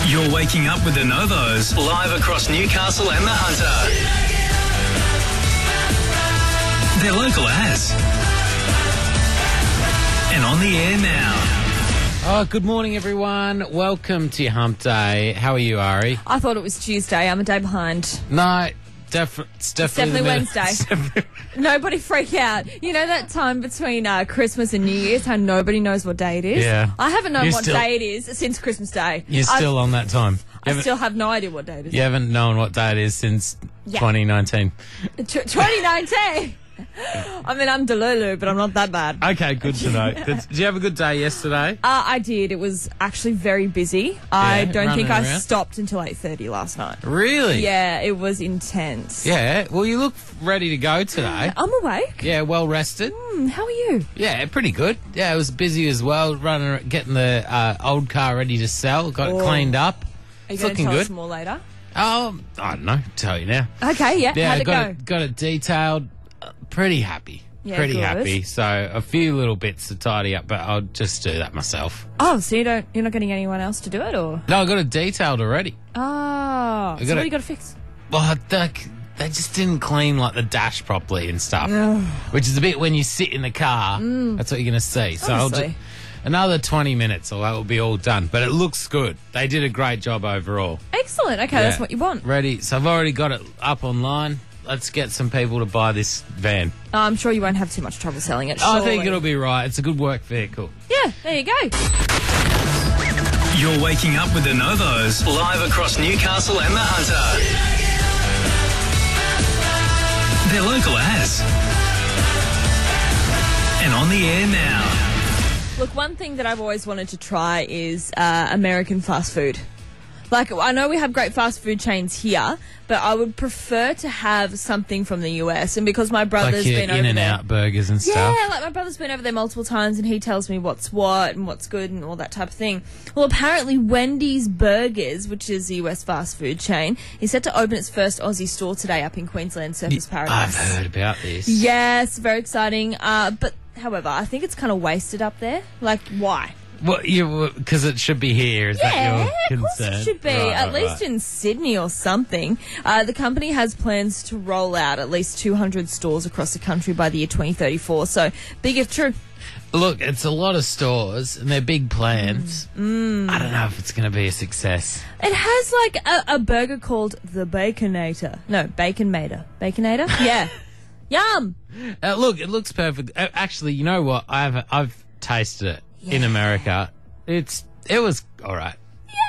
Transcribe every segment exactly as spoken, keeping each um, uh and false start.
You're waking up with the Novos, live across Newcastle and the Hunter. They're local as. And on the air now. Oh, good morning, everyone. Welcome to your Hump Day. How are you, Ari? I thought it was Tuesday. I'm a day behind. No, def- it's definitely, It's definitely the Wednesday. It's definitely- Nobody freak out. You know that time between uh, Christmas and New Year's, how nobody knows what day it is? Yeah. I haven't known You're what still- day it is since Christmas Day. You're I've- still on that time. You I haven't, still have no idea what day it is. you haven't known what day it is since Yeah. twenty nineteen. T- twenty nineteen. I mean, I'm Delulu, but I'm not that bad. Okay, good to know. Did you have a good day yesterday? Uh, I did. It was actually very busy. I Yeah, don't think running I around? stopped until eight thirty last night. Really? Yeah, it was intense. Yeah. Well, you look ready to go today. I'm awake. Yeah, well rested. Hmm, how are you? Yeah, pretty good. Yeah, it was busy as well, running, getting the uh, old car ready to sell. Got Oh. it cleaned up. Are you It's going to looking tell good. us more later? Oh, I don't know. Tell you now. Okay, yeah. Yeah, How'd it got go? it, got it detailed. Uh, pretty happy. Yeah, pretty good. happy. So a few little bits to tidy up, but I'll just do that myself. Oh, so you don't, you're not getting anyone else to do it, or? No, I got it detailed already. Oh, so got what it. do you got to fix? Well, they, they just didn't clean like the dash properly and stuff, which is the bit when you sit in the car. That's what you're going to see. So I'll do Honestly. another twenty minutes, or that will be all done. But it looks good. They did a great job overall. Excellent. Okay, that's Yeah. what you want. Ready? So I've already got it up online. Let's get some people to buy this van. Oh, I'm sure you won't have too much trouble selling it. I think surely. it'll be right. It's a good work vehicle. Yeah, there you go. You're waking up with the Novos, live across Newcastle and the Hunter. They're local as. And on the air now. Look, one thing that I've always wanted to try is uh, American fast food. Like, I know we have great fast food chains here, but I would prefer to have something from the U S. And because my Like brother's your been over in and there, out burgers and stuff. yeah, like my brother's been over there multiple times, and he tells me what's what and what's good and all that type of thing. Well, apparently Wendy's Burgers, which is the U S fast food chain, is set to open its first Aussie store today up in Queensland, Surfers I've Paradise. heard about this. Yes, very exciting. Uh, but however, I think it's kind of wasted up there. Like, why? Well, you because it should be here. Is Yeah, that your of course concern? it should be. Right, at right, least right. in Sydney or something. Uh, the company has plans to roll out at least two hundred stores across the country by the year twenty thirty-four. So, big if true. Look, it's a lot of stores and they're big plans. Mm. I don't know if it's going to be a success. It has like a, a burger called the Baconator. No, Baconator. Baconator? Yeah. Yum! Uh, look, it looks perfect. Uh, actually, you know what? I've I've tasted it in Yeah. America. It's it was all right.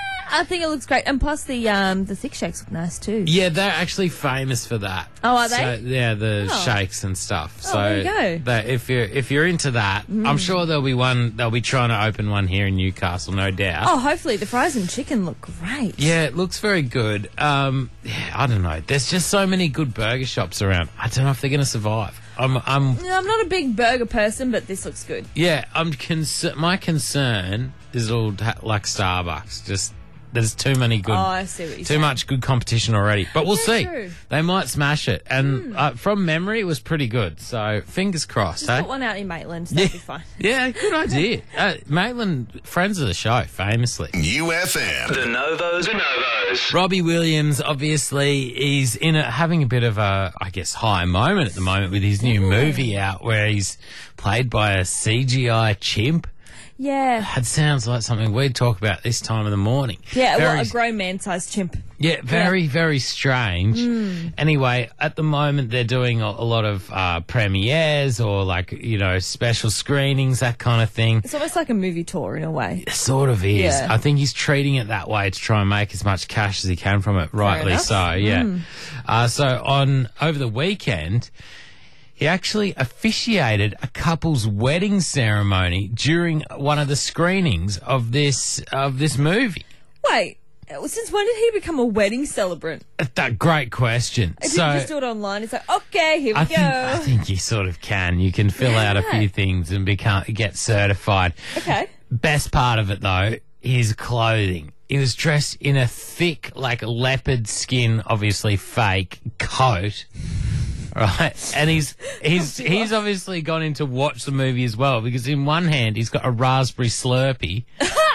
I think it looks great. And plus the um the thick shakes look nice too. Yeah, they're actually famous for that. Oh, are So, they? yeah, the Oh. shakes and stuff. Oh, so there you go. Mm. that if you're if you're into that, I'm sure there'll be one. They'll be trying to open one here in Newcastle, no doubt. Oh, hopefully the fries and chicken look great. Yeah, it looks very good. Um, yeah, I don't know. There's just so many good burger shops around. I don't know if they're going to survive. I'm, I'm, No, I'm not a big burger person, but this looks good. yeah, I'm concerned. My concern is all ha- like Starbucks. Just there's too many good, Oh, I see what you're too saying. much good competition already. But we'll Yeah, see. true. They might smash it. And uh, from memory, it was pretty good. So fingers crossed. Just Hey? put one out in Maitland. That'd be fine. Yeah, good idea. uh, Maitland, friends of the show, famously. U F M. The Novos, the Novos. Robbie Williams, obviously, is in a, having a bit of a, I guess, high moment at the moment with his new movie out where he's played by a C G I chimp. Yeah. That sounds like something we'd talk about this time of the morning. Yeah, Very- well, a grown man-sized chimp. yeah, very, very strange. Hmm. Anyway, at the moment, they're doing a, a lot of uh, premieres or, like, you know, special screenings, that kind of thing. It's almost like a movie tour in a way. It sort of is. Yeah. I think he's treating it that way to try and make as much cash as he can from it, rightly enough. so, yeah. Uh, so on over the weekend, he actually officiated a couple's wedding ceremony during one of the screenings of this of this movie. Wait, since when did he become a wedding celebrant? That great question. Did so you just do it online? It's like, okay, here we I go. think I think you sort of can. You can fill out a Yeah. few things and become get certified. Okay. Best part of it though, his clothing. He was dressed in a thick, like leopard skin, obviously fake coat. Right, and he's he's he's obviously gone in to watch the movie as well because in one hand he's got a raspberry Slurpee,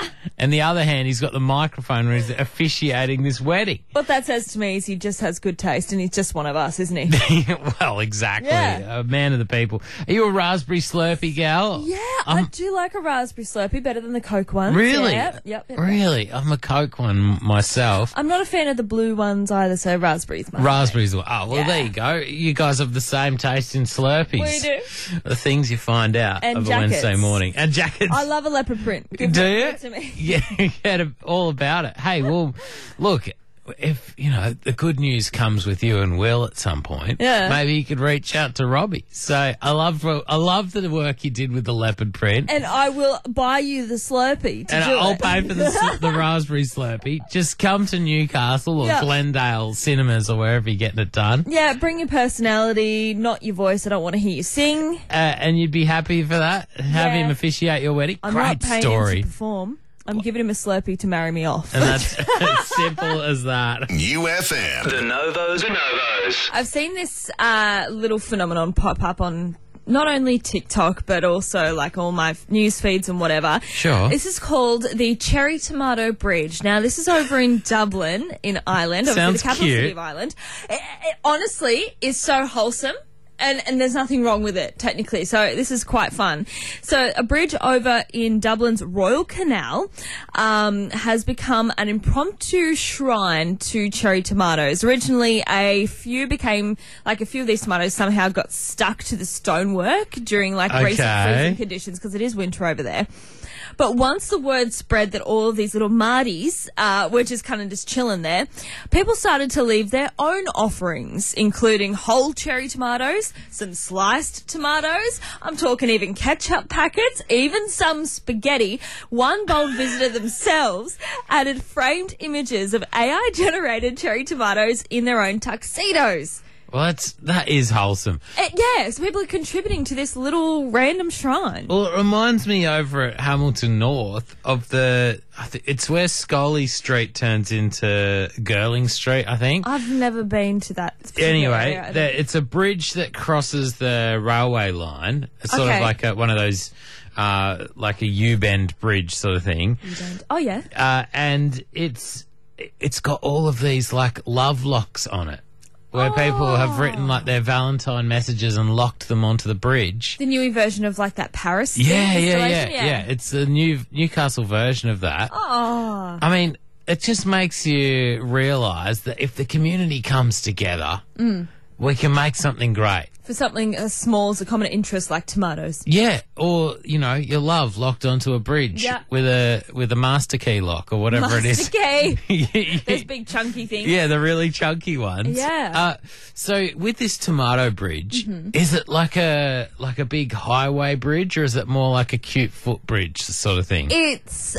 and the other hand, he's got the microphone where he's officiating this wedding. What that says to me is he just has good taste and he's just one of us, isn't he? Well, exactly. Yeah. A man of the people. Are you a raspberry Slurpee gal? Yeah, I Um, do like a raspberry Slurpee better than the Coke ones. Really? Yep, yep, yep. Really? I'm a Coke one myself. I'm not a fan of the blue ones either, so raspberries. My Raspberries. Oh, well, Yeah. there you go. You guys have the same taste in Slurpees. We do. The things you find out And of jackets. a Wednesday morning. And jackets. I love a leopard print. Give Do it you? to me. Yeah, get all about it. Hey, well, look, if, you know, the good news comes with you and Will at some point, Yeah. maybe you could reach out to Robbie. So I love I love the work you did with the leopard print. And I will buy you the Slurpee to And do I'll it. pay for the, s- the raspberry Slurpee. Just come to Newcastle or Yeah. Glendale Cinemas or wherever you're getting it done. Yeah, bring your personality, not your voice. I don't want to hear you sing. Uh, and you'd be happy for that? Have Yeah. him officiate your wedding? I'm Great not paying story. him to perform. I'm giving him a Slurpee to marry me off. And that's as simple as that. U F M. The Novos, the Novos. I've seen this uh, little phenomenon pop up on not only TikTok but also like all my f- news feeds and whatever. Sure. This is called the Cherry Tomato Bridge. Now, this is over in Dublin, in Ireland, obviously Sounds the capital cute. city of Ireland. It, it honestly is so wholesome. And, and there's nothing wrong with it, technically. So this is quite fun. So a bridge over in Dublin's Royal Canal um, has become an impromptu shrine to cherry tomatoes. Originally, a few became, like a few of these tomatoes somehow got stuck to the stonework during like recent Okay. freezing conditions because it is winter over there. But once the word spread that all of these little Marties uh, were just kind of just chilling there, people started to leave their own offerings, including whole cherry tomatoes, some sliced tomatoes, I'm talking even ketchup packets, even some spaghetti. One bold visitor themselves added framed images of A I-generated cherry tomatoes in their own tuxedos. Well, that's, that is wholesome. Uh, yeah, so people are contributing to this little random shrine. Well, it reminds me over at Hamilton North of the, I th- it's where Scully Street turns into Girling Street, I think. I've never been to that. particular Anyway, area. there, it's a bridge that crosses the railway line. It's sort Okay. of like a, one of those, uh, like a U-bend bridge sort of thing. Oh, yeah. Uh, and it's, it's got all of these like love locks on it. Where people have written like their Valentine messages and locked them onto the bridge. The newer version of like that Paris Yeah, yeah, yeah, installation? yeah, It's the new Newcastle version of that. Oh. I mean, it just makes you realise that if the community comes together, Mm. we can make something great. For something as small as a common interest like tomatoes. Yeah, or you know, your love locked onto a bridge Yeah. with a with a master key lock or whatever it is. Master key. Yeah. Those big chunky things. Yeah, the really chunky ones. Yeah. Uh, so with this tomato bridge, Mm-hmm. is it like a like a big highway bridge, or is it more like a cute footbridge sort of thing? It's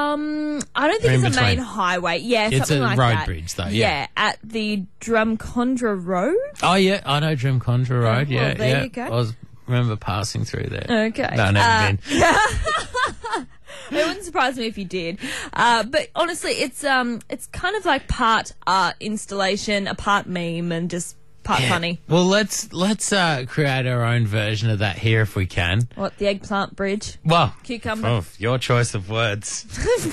um I don't think In it's a main between. highway. Yeah, It's something a like road that. bridge, though, yeah. at the Drumcondra Road. Oh yeah, I know Drumcondra Road. well, yeah, there yeah. you go. I was remember passing through there. Okay. No, never Uh, been. It wouldn't surprise me if you did. Uh, but honestly, it's um, it's kind of like part art installation, a part meme, and just part Yeah. funny. Well, let's let's uh, create our own version of that here if we can. What, the eggplant bridge? Well, Cucumber. oh, your choice of words.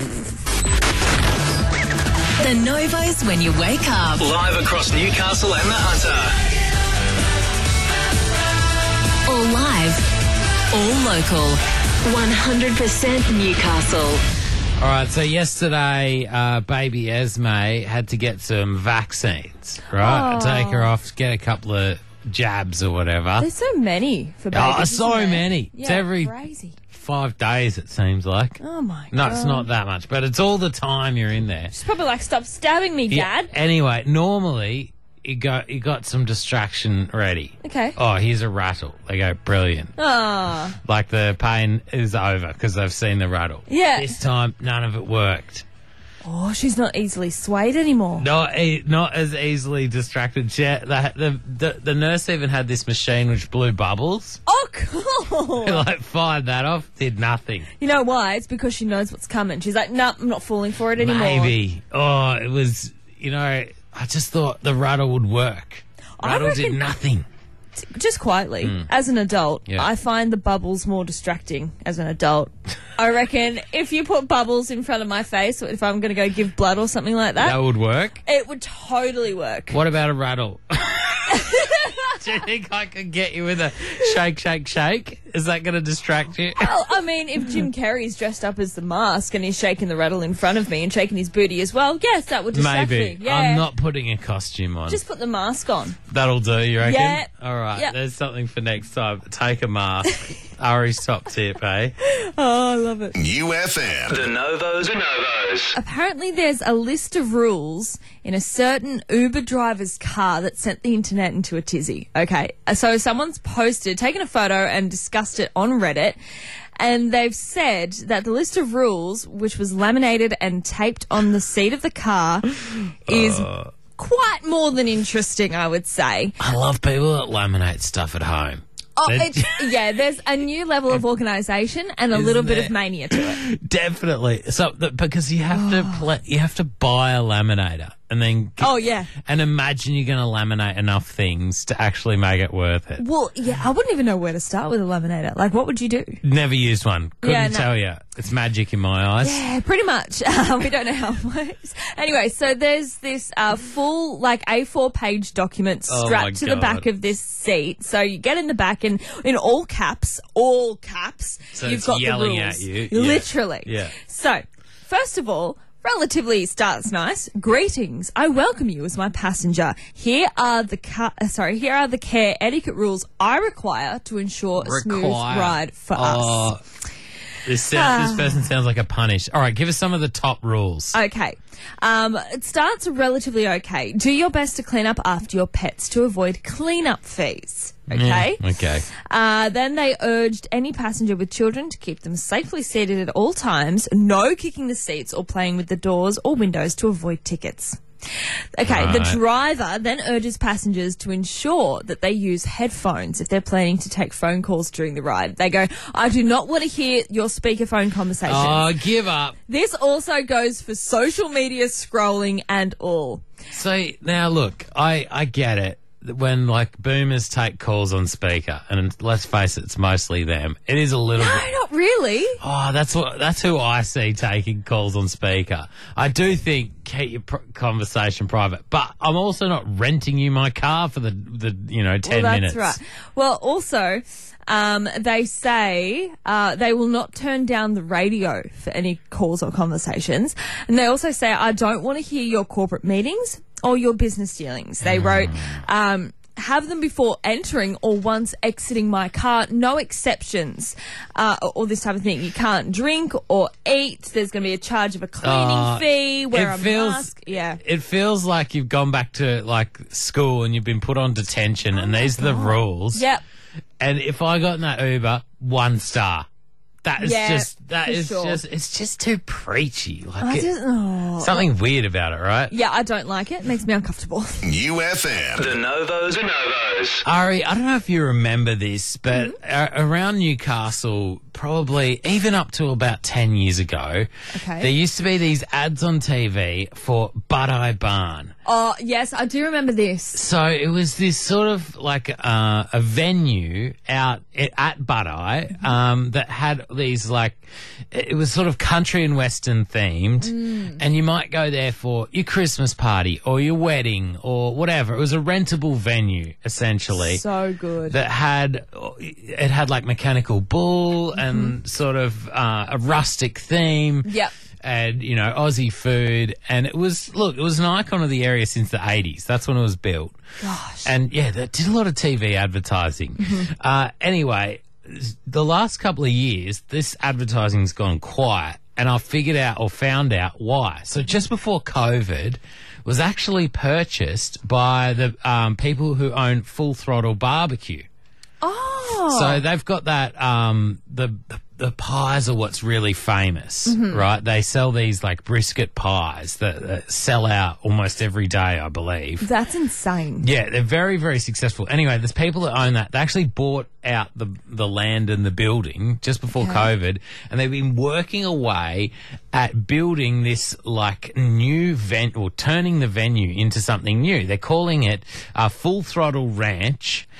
The Novos when you wake up. Live across Newcastle and the Hunter. All live, all local. one hundred percent Newcastle. All right, so yesterday, uh, baby Esme had to get some vaccines, right? Oh. Take her off, get a couple of jabs or whatever. There's so many for babies. Oh, isn't so there? many. Yeah, It's every crazy. five days, it seems like. Oh my No, god. it's not that much, but it's all the time you're in there. She's probably like, stop stabbing me, Yeah, Dad. anyway, normally, you got, you got some distraction ready. Okay. Oh, here's a rattle. They go, brilliant. Ah. Like the pain is over because they've seen the rattle. Yeah. This time, none of it worked. Oh, she's not easily swayed anymore. Not e- not as easily distracted. She had- the, the, the, the nurse even had this machine which blew bubbles. Oh, cool. Like, fired that off, did nothing. You know why? It's because she knows what's coming. She's like, no, I'm not falling for it anymore. Maybe. Oh, it was, you know, I just thought the rattle would work. I Rattle did reckon- nothing. just quietly, as an adult, Yeah. I find the bubbles more distracting as an adult. I reckon if you put bubbles in front of my face, if I'm going to go give blood or something like that, That would work. it would totally work. What about a rattle? Do you think I could get you with a shake, shake, shake? Is that going to distract you? Well, I mean, if Jim Carrey's dressed up as the mask and he's shaking the rattle in front of me and shaking his booty as well, yes, that would distract Maybe. me. Yeah. I'm not putting a costume on. Just put the mask on. That'll do, you reckon? Yeah. All right. Yeah. There's something for next time. Take a mask. Ari's top tip, eh? Oh, I love it. U F M. The Novos, the Novos. Apparently, there's a list of rules in a certain Uber driver's car that sent the internet into a tizzy. Okay, so someone's posted, taken a photo and discussed it on Reddit, and they've said that the list of rules, which was laminated and taped on the seat of the car, is Uh. quite more than interesting, I would say. I love people that laminate stuff at home. Oh, They're- it's, yeah, there's a new level of organisation and a Isn't little bit there? of mania to it. Definitely. So, the, because you have to pla you have to buy a laminator and then Oh, yeah. and imagine you're going to laminate enough things to actually make it worth it. Well, yeah, I wouldn't even know where to start with a laminator. Like, what would you do? Never used one. Couldn't Yeah, no. tell you. It's magic in my eyes. Yeah, pretty much. Uh, we don't know how it works. Anyway, so there's this uh, full, like, A four page document Oh, strapped my to the God. back of this seat. So you get in the back and in all caps, all caps, So you've it's got yelling the at rules. you. Yeah. Literally. Yeah. So, first of all, relatively starts nice. Greetings. I welcome you as my passenger. Here are the ca- uh, sorry. Here are the care etiquette rules I require to ensure a smooth Require. ride for Oh, us. This, sound, Ah. this person sounds like a punish. All right, give us some of the top rules. Okay. Um, it starts relatively okay. Do your best to clean up after your pets to avoid cleanup fees. Okay. Yeah, okay. Uh, then they urged any passenger with children to keep them safely seated at all times. No kicking the seats or playing with the doors or windows to avoid tickets. Okay, the Right. driver then urges passengers to ensure that they use headphones if they're planning to take phone calls during the ride. They go, I do not want to hear your speakerphone conversations. Oh, give up. This also goes for social media scrolling and all. So now look, I, I get it. When like boomers take calls on speaker, and let's face it, it's mostly them. It is a little No, bit. not really. Oh, that's what that's who I see taking calls on speaker. I do think keep your pr- conversation private, but I'm also not renting you my car for the the you know ten Well, minutes. that's right. Well, also, um, they say uh, they will not turn down the radio for any calls or conversations. And they also say, I don't want to hear your corporate meetings or your business dealings. They wrote, um, have them before entering or once exiting my car. No exceptions, uh, or, or this type of thing. You can't drink or eat. There's going to be a charge of a cleaning Uh, fee. Wear it a feels- mask. Yeah. It feels like you've gone back to like school and you've been put on detention, and these are the rules. Yep. And if I got in that Uber, one star. That is Yeah, just that for is sure. just it's just too preachy. Like I it- just, oh. something weird about it, right? Yeah, I don't like it. It makes me uncomfortable. U F M. The Novos, the Novos. Ari, I don't know if you remember this, but Mm-hmm. a- around Newcastle, probably even up to about ten years ago, Okay. there used to be these ads on T V for Butt-Eye Barn. Oh, yes, I do remember this. So it was this sort of like uh, a venue out at, at Butt-Eye um, that had these like, it was sort of country and western themed, Mm. and you might go there for your Christmas party or your wedding or whatever. It was a rentable venue essentially. So good. That had it had like mechanical bull and sort of uh, a rustic theme. Yep. And you know Aussie food, and it was look, it was an icon of the area since the eighties. That's when it was built. Gosh. And yeah, they did a lot of T V advertising. Uh, anyway, the last couple of years, this advertising's gone quiet, and I figured out or found out why. So just before COVID, it was actually purchased by the um, people who own Full Throttle Barbecue. Oh. So they've got that um, the the pies are what's really famous, right? They sell these like brisket pies that, that sell out almost every day, I believe. That's insane. Yeah, they're very, very successful. Anyway, there's people that own that. They actually bought out the the land and the building just before Okay. COVID, and they've been working away at building this like new vent or turning the venue into something new. They're calling it uh, Full Throttle Ranch.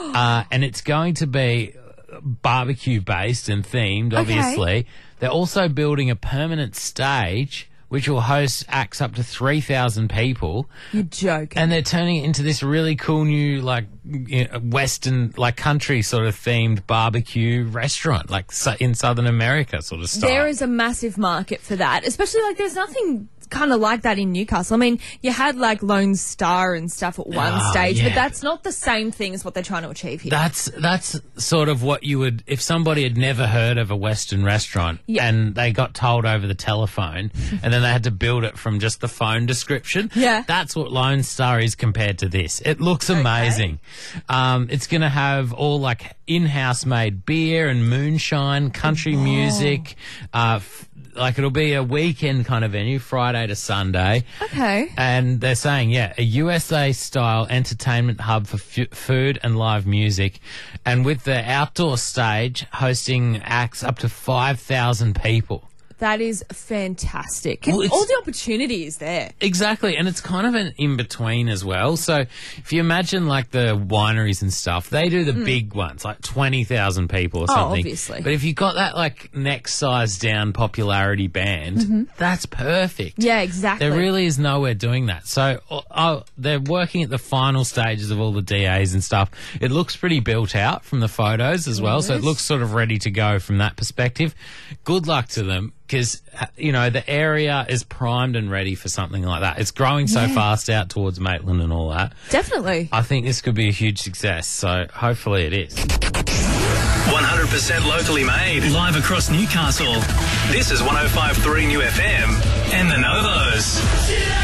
uh, and it's going to be barbecue based and themed, obviously. They're also building a permanent stage which will host acts up to three thousand people. You're joking. And they're turning it into this really cool new, like, you know, Western, like, country sort of themed barbecue restaurant, like su- in Southern America sort of style. There is a massive market for that, especially, like, there's nothing kind of like that in Newcastle. I mean, you had, like, Lone Star and stuff at one Oh, stage, yeah. but that's not the same thing as what they're trying to achieve here. That's that's sort of what you would, if somebody had never heard of a Western restaurant Yeah. and they got told over the telephone and then they had to build it from just the phone description. Yeah. That's what Lone Star is compared to this. It looks amazing. Um, it's going to have all like in-house made beer and moonshine, country music, uh, f- like it'll be a weekend kind of venue, Friday to Sunday. Okay. And they're saying, yeah, a U S A-style entertainment hub for f- food and live music. And with the outdoor stage hosting acts up to five thousand people. That is fantastic. Well, it's- All the opportunity is there. Exactly, and it's kind of an in-between as well. So if you imagine like the wineries and stuff, they do the big ones, like twenty thousand people or Oh, something. obviously. But if you've got that like next size down popularity band, that's perfect. Yeah, exactly. There really is nowhere doing that. So oh, oh, they're working at the final stages of all the D As and stuff. It looks pretty built out from the photos as well, so it Yes. looks sort of ready to go from that perspective. Good luck to them because, you know, the area is primed and ready for something like that. It's growing so Yeah. fast out towards Maitland and all that. Definitely. I think this could be a huge success, so hopefully it is. one hundred percent locally made, live across Newcastle. This is one oh five point three New F M and the Novos.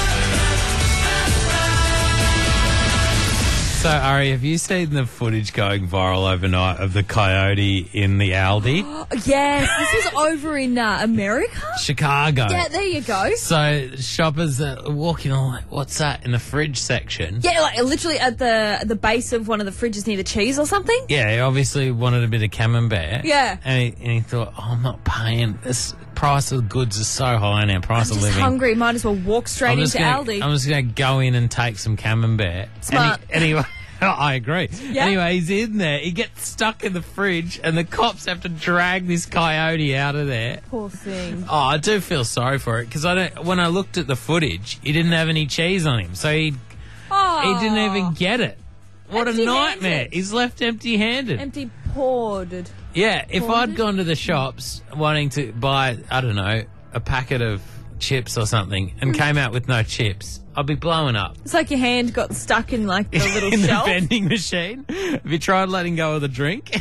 So, Ari, have you seen the footage going viral overnight of the coyote in the Aldi? Yes, this is over in uh, America. Chicago. Yeah, there you go. So shoppers are walking on like, what's that in the fridge section? Yeah, like literally at the the base of one of the fridges near the cheese or something. Yeah, he obviously wanted a bit of camembert. Yeah. And he, and he thought, oh, I'm not paying. This price of goods is so high now, price I'm of just living. hungry. Might as well walk straight I'm into just gonna, Aldi. I'm just going to go in and take some camembert. Smart. And he, anyway, I agree. Yeah. Anyway, he's in there. He gets stuck in the fridge and the cops have to drag this coyote out of there. Poor thing. Oh, I do feel sorry for it because I don't. When I looked at the footage, he didn't have any cheese on him, so he Oh, he didn't even get it. What a Empty-handed. nightmare! He's left empty-handed. empty poured. yeah, if Poured? I'd gone to the shops wanting to buy, I don't know, a packet of chips or something, and came out with no chips, I'd be blowing up. It's like your hand got stuck in like the little in shelf. the vending machine. Have you tried letting go of the drink?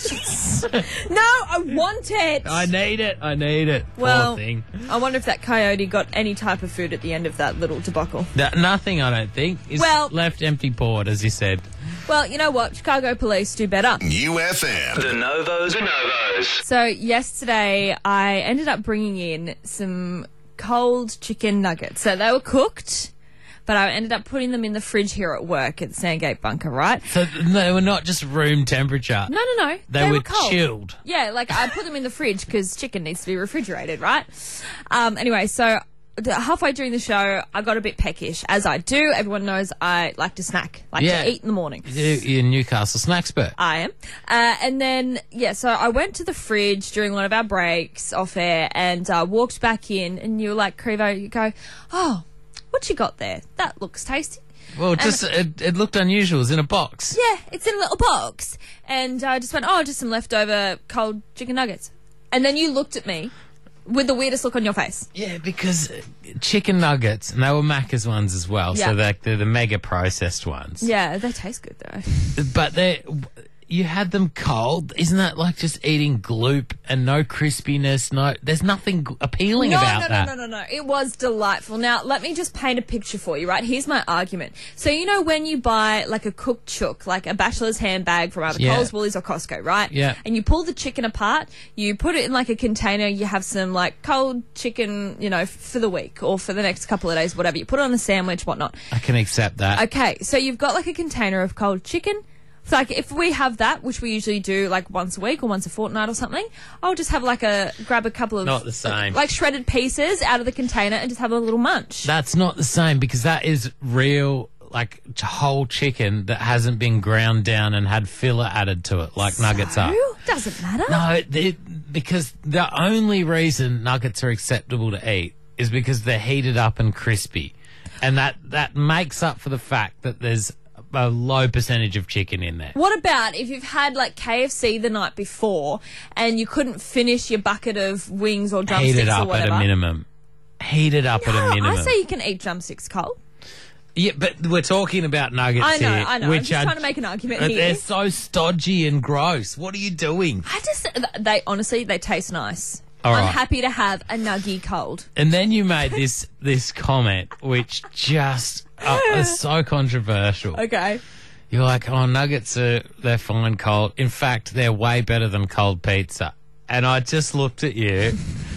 No, I want it. I need it. I need it. well, Poor thing. I wonder if that coyote got any type of food at the end of that little debacle. That, nothing, I don't think. Is Well- left empty poured, as you said. Well, you know what? Chicago police do better. U F M. The Novos. The Novos. So yesterday, I ended up bringing in some cold chicken nuggets. So they were cooked, but I ended up putting them in the fridge here at work at the Sandgate Bunker, right? So they were not just room temperature. No, no, no. They, were, cold. chilled. Yeah, like I put them in the fridge because chicken needs to be refrigerated, right? Um, anyway, so d- halfway during the show, I got a bit peckish, as I do. Everyone knows I like to snack, like Yeah. to eat in the morning. You- You're a Newcastle snackspert. I am. Uh, and then, yeah, so I went to the fridge during one of our breaks off air and uh, walked back in, and you were like, Crevo, you go, oh, what you got there? That looks tasty. Well, just it, it looked unusual. It was in a box. Yeah, it's in a little box. And I just went, oh, just some leftover cold chicken nuggets. And then you looked at me with the weirdest look on your face. Yeah, because uh, chicken nuggets, and they were Macca's ones as well, Yeah. so they're, they're the mega processed ones. Yeah, they taste good, though. But they, you had them cold. Isn't that like just eating gloop and no crispiness? No, there's nothing g- appealing No, about no, that. no, no, no, no. It was delightful. Now, let me just paint a picture for you, right? Here's my argument. So, you know when you buy like a cooked chook, like a bachelor's handbag from either Yeah. Coles, Woolies or Costco, right? Yeah. And you pull the chicken apart, you put it in like a container, you have some like cold chicken, you know, for the week or for the next couple of days, whatever. You put it on a sandwich, whatnot. I can accept that. Okay, so you've got like a container of cold chicken. So like if we have that, which we usually do like once a week or once a fortnight or something, I'll just have like a grab a couple of Not the same. like shredded pieces out of the container and just have a little munch. That's not the same because that is real, like whole chicken that hasn't been ground down and had filler added to it, like nuggets are. Doesn't matter. No, they, because the only reason nuggets are acceptable to eat is because they're heated up and crispy. And that, that makes up for the fact that there's a low percentage of chicken in there. What about if you've had like K F C the night before and you couldn't finish your bucket of wings or drumsticks Heat it or up whatever? at a minimum. Heat it up No, at a minimum. I say you can eat drumsticks cold. Yeah, but we're talking about nuggets I know, here. I know. Which I'm just are, trying to make an argument but here. They're so stodgy and gross. What are you doing? I just, they honestly, they taste nice. All I'm right. happy to have a nuggie cold. And then you made this this comment, which just uh, is so controversial. Okay. You're like, oh, nuggets are they're fine cold. In fact, they're way better than cold pizza. And I just looked at you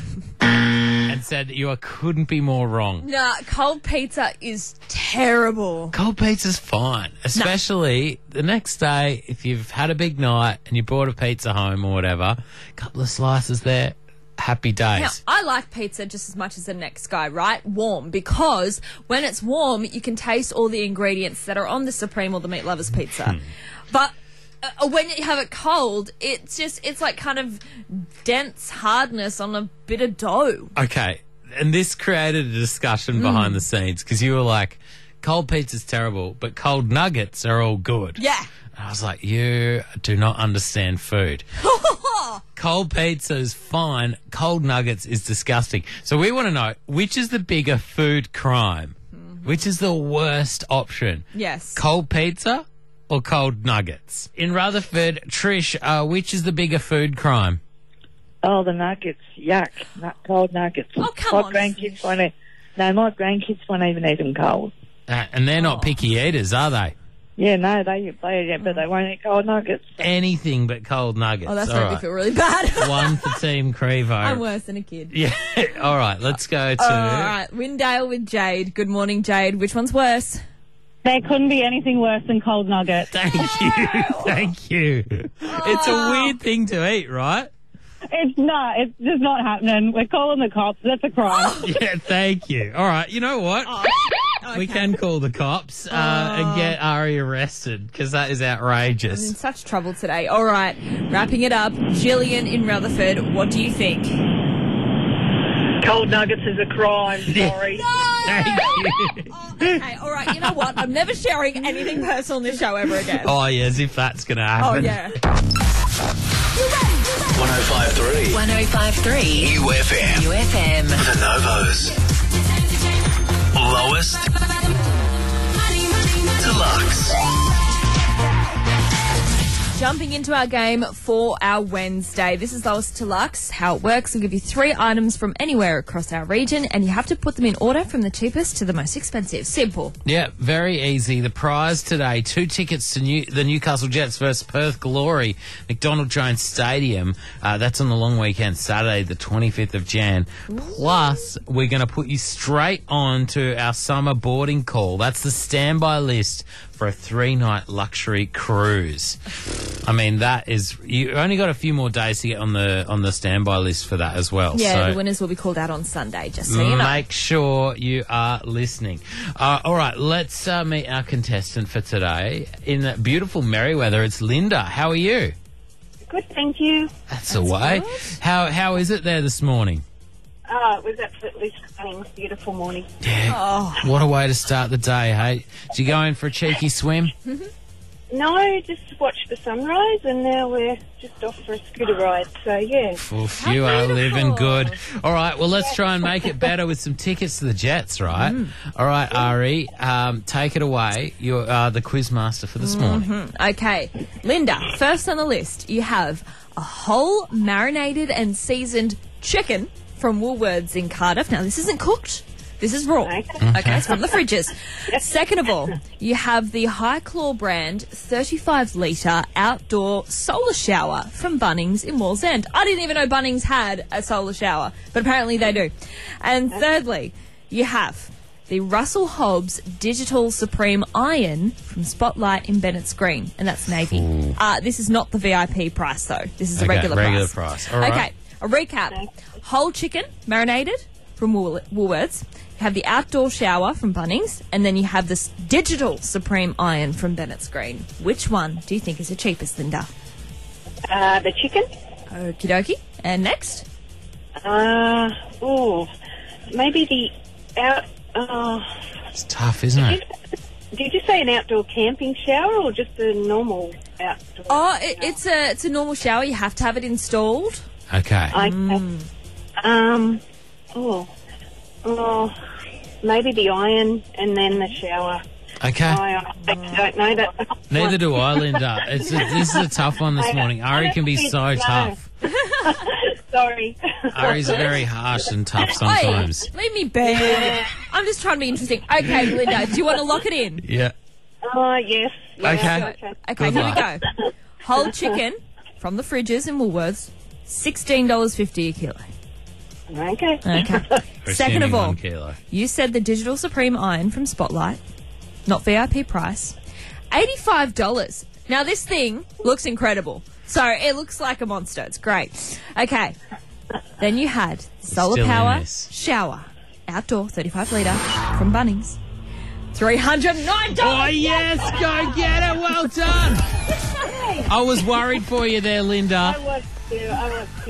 and said you are, couldn't be more wrong. Nah, cold pizza is terrible. Cold pizza's fine, especially the next day if you've had a big night and you brought a pizza home or whatever. A couple of slices there, happy days. Now, I like pizza just as much as the next guy, right? Warm, because when it's warm, you can taste all the ingredients that are on the Supreme or the Meat Lovers pizza. But uh, when you have it cold, it's just, it's like kind of dense hardness on a bit of dough. Okay, and this created a discussion behind the scenes because you were like, cold pizza's terrible, but cold nuggets are all good. Yeah. And I was like, you do not understand food. Cold pizza is fine. Cold nuggets is disgusting. So we want to know, which is the bigger food crime? Mm-hmm. Which is the worst option? Yes. Cold pizza or cold nuggets? In Rutherford, Trish, uh, which is the bigger food crime? Oh, the nuggets. Yuck. Nut- cold nuggets. Oh, come my on, grandkids Trish. won't eat. No, my grandkids won't even eat them cold. Uh, and they're not picky eaters, are they? Yeah, no, they they yeah, but they won't eat cold nuggets. Anything but cold nuggets. Oh, that's All made me right. feel really bad. One for Team Crevo. I'm worse than a kid. Yeah. All right, let's go to... All right, Windale with Jade. Good morning, Jade. Which one's worse? There couldn't be anything worse than cold nuggets. Thank you. Thank you. It's a weird thing to eat, right? It's not. It's just not happening. We're calling the cops. That's a crime. Yeah, thank you. All right, you know what? We can call the cops uh, and get Ari arrested because that is I'm outrageous. in such trouble today. All right, wrapping it up. Gillian in Rutherford, what do you think? Cold nuggets is a crime. Sorry. Thank you. Oh, okay, all right. You know what? I'm never sharing anything personal on this show ever again. Oh, yeah, as if that's going to Oh, happen. yeah. one oh five three one oh five three U F M. U F M. The Novos. Lowest Deluxe. Jumping into our game for our Wednesday. This is Lowest to Lux. How it works, I'll give you three items from anywhere across our region, and you have to put them in order from the cheapest to the most expensive. Simple. Yeah, very easy. The prize today, two tickets to New, the Newcastle Jets versus Perth Glory, McDonald Jones Stadium. Uh, that's on the long weekend, Saturday, the twenty-fifth of Jan. Plus, we're going to put you straight on to our summer boarding call. That's the standby list for a three-night luxury cruise. I mean, that is... You only got a few more days to get on the on the standby list for that as well. Yeah, so the winners will be called out on Sunday, just so you know. make sure you are listening. Uh, all right, let's uh, meet our contestant for today. In beautiful Merriweather, it's Linda. How are you? Good, thank you. That's, the way. How How is it there this morning? Oh, it was absolutely stunning. Beautiful morning. Yeah. Oh. What a way to start the day, hey? Did you go in for a cheeky swim? No, just watched the sunrise, and now we're just off for a scooter ride. So, yeah. Oof, How you are beautiful. living good. All right, well, let's try and make it better with some tickets to the Jets, right? Mm. All right, Ari, um, take it away. You're uh, the quiz master for this morning. Mm-hmm. Okay, Linda, first on the list, you have a whole marinated and seasoned chicken from Woolworths in Cardiff. Now, this isn't cooked. This is raw. Okay. Okay, it's from the fridges. Second of all, you have the High Claw brand thirty-five litre outdoor solar shower from Bunnings in Wallsend. I didn't even know Bunnings had a solar shower, but apparently they do. And thirdly, you have the Russell Hobbs Digital Supreme Iron from Spotlight in Bennett's Green, and that's navy. Uh, this is not the V I P price, though. This is a Okay, regular, regular price. price. All right. Okay, a recap. Whole chicken, marinated, from Wool- Woolworths. You have the outdoor shower from Bunnings, and then you have this digital Supreme iron from Bennett's Green. Which one do you think is the cheapest, Linda? Uh, the chicken. Okie dokie. And next? Uh, oh, maybe the out. Oh, It's tough, isn't it? did you say an outdoor camping shower or just a normal outdoor? Oh, it, it's a it's a normal shower. You have to have it installed. Okay. I, um. Oh. Oh. Maybe the iron and then the shower. Okay. I, I don't know that. Neither do I, Linda. It's a, this is a tough one this morning. Ari can be so No. tough. Sorry. Ari's very harsh and tough sometimes. Hey, leave me be. I'm just trying to be interesting. Okay, Linda, do you want to lock it in? Yeah. Oh, yes. Yeah, Okay. gotcha. Okay, Good here luck. we go. Whole chicken from the fridges in Woolworths, sixteen dollars fifty a kilo. Okay. Okay. We're Second of assuming all, one kilo. you said the Digital Supreme Iron from Spotlight, not V I P price, eighty-five dollars. Now, this thing looks incredible. So, it looks like a monster. It's great. Okay. Then you had solar Still in power this. shower, outdoor, thirty-five litre, from Bunnings, three hundred nine dollars. Oh, yes! Go get it! Well done! I was worried for you there, I Linda. was too. I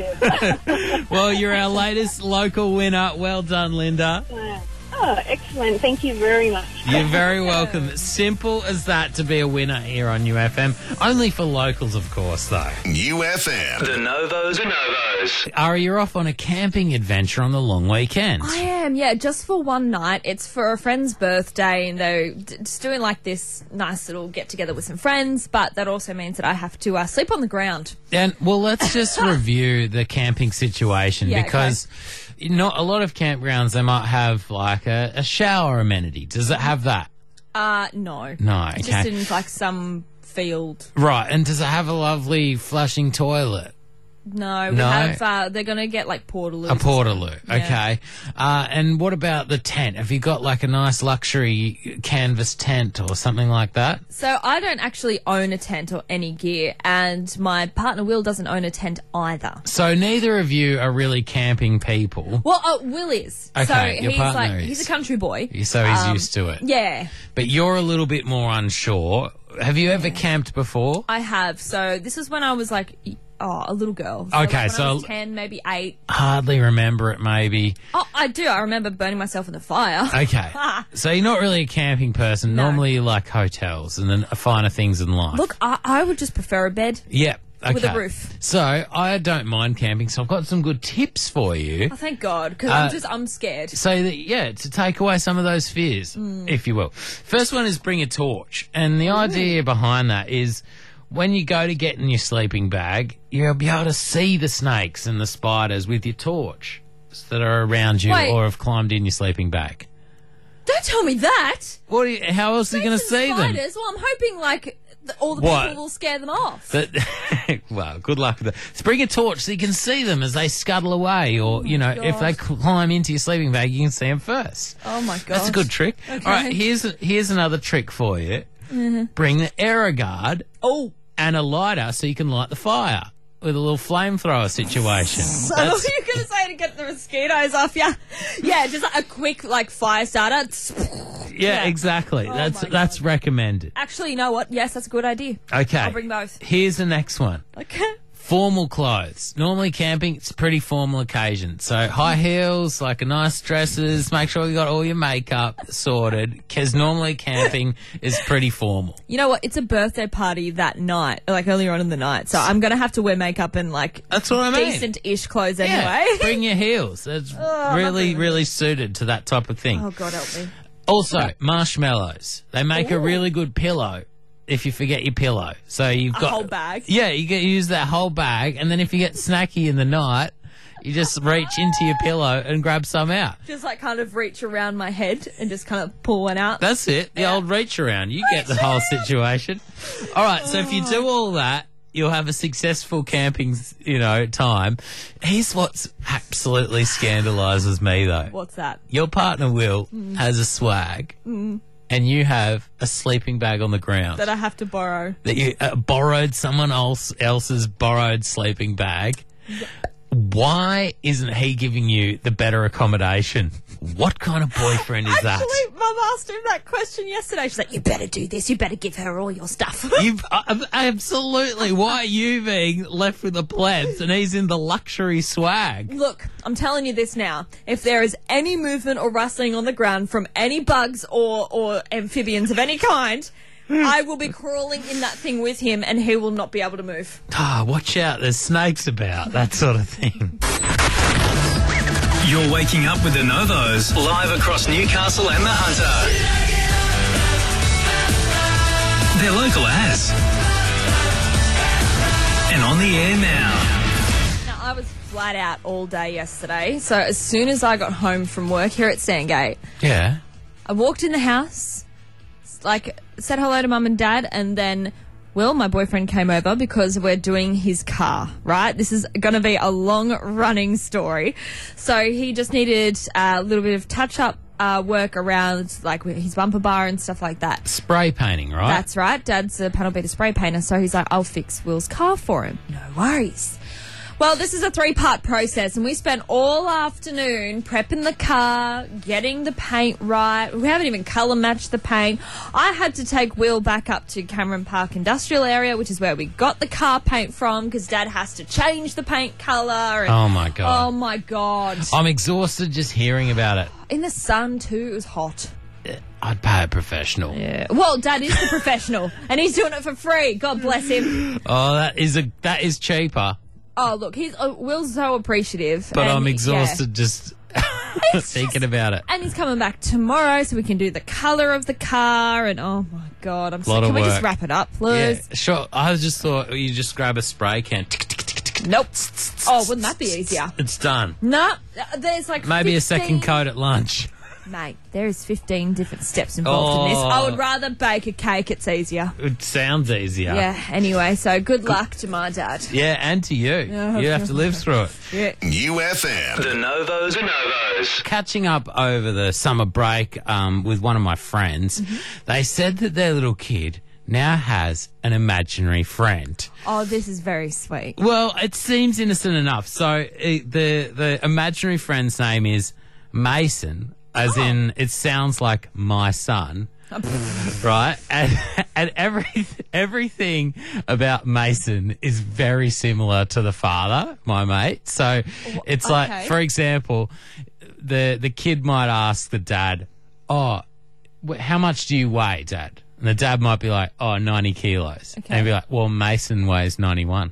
was too. Well, you're our latest local winner. Well done, Linda. Oh, excellent. Thank you very much. You're very welcome. Simple as that to be a winner here on U F M. Only for locals, of course, though. U F M. The Novos. The Novos. Ari, you're off on a camping adventure on the long weekend. I am, yeah, just for one night. It's for a friend's birthday, and they're d- just doing like this nice little get together with some friends, but that also means that I have to uh, sleep on the ground. And, well, let's just review the camping situation Yeah, because not a lot of campgrounds, they might have like a, a shower amenity. Does it have that? Uh, no. No, It's okay. just in like some field. Right, and does it have a lovely flushing toilet? No, we No. have, uh, they're going to get like portaloos. A portaloo, Yeah. okay. Uh, and what about the tent? Have you got like a nice luxury canvas tent or something like that? So I don't actually own a tent or any gear, and my partner Will doesn't own a tent either. So neither of you are really camping people. Well, uh, Will is. Okay, so your he's partner like is. he's a country boy. So he's Um, used to it. Yeah, But you're a little bit more unsure. Have you ever camped before? I have. So this is when I was like, oh, a little girl. So Okay, like when so- I was ten, maybe eight. Hardly remember it, maybe. Oh, I do. I remember burning myself in the fire. Okay. So you're not really a camping person. No. Normally you like hotels and then finer things in life. Look, I, I would just prefer a bed. Yep. Okay. with a roof. So I don't mind camping, so I've got some good tips for you. Oh, thank God, because Uh, I'm just I'm scared. So that, yeah, to take away some of those fears, if you will. First one is bring a torch. And the idea behind that is when you go to get in your sleeping bag, you'll be able to see the snakes and the spiders with your torch that are around you Wait. or have climbed in your sleeping bag. Don't tell me that. What? Are you, how else are you going to Snakes see and them? spiders? Well, I'm hoping like th- all the What? people will scare them off. That, well, good luck with that. So bring a torch so you can see them as they scuttle away, or you know, if God. they climb into your sleeping bag, you can see them first. Oh my God, That's a good trick. Okay. All right, here's here's another trick for you. Bring the AeroGuard Oh, and a lighter so you can light the fire with a little flamethrower situation. I know what you're gonna say to get the mosquitoes off ya. Yeah, just like a quick like fire starter. yeah, exactly. Oh that's my that's recommended. Actually, you know what? Yes, that's a good idea. Okay, I'll bring both. Here's the next one. Okay. Formal clothes. Normally camping, it's a pretty formal occasion. So high heels, like a nice dresses, make sure you got all your makeup sorted, because normally camping is pretty formal. You know what? It's a birthday party that night, like earlier on in the night. So I'm gonna have to wear makeup and like That's what I mean. decent-ish clothes Yeah, anyway. bring your heels. That's I'm really, not really suited to that type of thing. Oh God, help me. Also, marshmallows. They make a really good pillow if you forget your pillow. So you've A got whole bag? Yeah, you get use that whole bag, and then if you get snacky in the night, you just reach into your pillow and grab some out. Just like kind of reach around my head and just kind of pull one out. That's it. The old reach around. You get the whole situation. All right. So if you do all that, you'll have a successful camping, you know, time. Here's what absolutely scandalises me, though. What's that? Your partner, Will, has a swag, and you have a sleeping bag on the ground That I have to borrow. that you uh, borrowed someone else else's borrowed sleeping bag. Why isn't he giving you the better accommodation? What kind of boyfriend is that? Actually, Mum asked him that question yesterday. She's like, you better do this. You better give her all your stuff. You've, uh, absolutely. Why are you being left with the plebs and he's in the luxury swag? Look, I'm telling you this now. If there is any movement or rustling on the ground from any bugs or, or amphibians of any kind, I will be crawling in that thing with him and he will not be able to move. Ah, watch out. There's snakes about. That sort of thing. You're waking up with the Novos, live across Newcastle and the Hunter. They're local as. And on the air now. Now, I was flat out all day yesterday, so as soon as I got home from work here at Sandgate, Yeah. I walked in the house, like, said hello to Mum and Dad, and then Will, my boyfriend, came over because we're doing his car, right? This is going to be a long-running story. So he just needed a little bit of touch-up uh, work around, like, his bumper bar and stuff like that. Spray painting, right? That's right. Dad's a panel beater spray painter, so he's like, I'll fix Will's car for him. No worries. Well, this is a three-part process, and we spent all afternoon prepping the car, getting the paint right. We haven't even colour matched the paint. I had to take Will back up to Cameron Park Industrial Area, which is where we got the car paint from, because Dad has to change the paint colour. And, Oh, my God. Oh, my God. I'm exhausted just hearing about it. In the sun, too, it was hot. I'd pay a professional. Yeah. Well, Dad is the professional, and he's doing it for free. God bless him. Oh, that is a that is cheaper. Oh, look, he's uh, Will's so appreciative. But and, I'm yeah. exhausted just thinking about it. And he's coming back tomorrow, so we can do the colour of the car. And oh my God, I'm so. Lot Can of we just work. wrap it up, Yeah, please? sure. I just thought you just grab a spray can. Nope. Oh, wouldn't that be easier? It's done. No, uh, there's like Maybe a fifteen second coat at lunch. Mate, there is fifteen different steps involved in this. Oh. I would rather bake a cake. It's easier. It sounds easier. Yeah. Anyway, so good luck to my dad. Yeah, and to you. Yeah. You have to live through it. Yeah. U F M. The Novos, the Novos. Catching up over the summer break um, with one of my friends, Mm-hmm. they said that their little kid now has an imaginary friend. Oh, this is very sweet. Well, it seems innocent enough. So uh, the the imaginary friend's name is Mason, as Oh. in it sounds like my son, right? And and every everything about Mason is very similar to the father, my mate. So it's like, okay. for example, the the kid might ask the dad, "Oh, wh- how much do you weigh, Dad?" And the dad might be like, "Oh, ninety kilos." Okay. And he'd be like, "Well, Mason weighs ninety-one."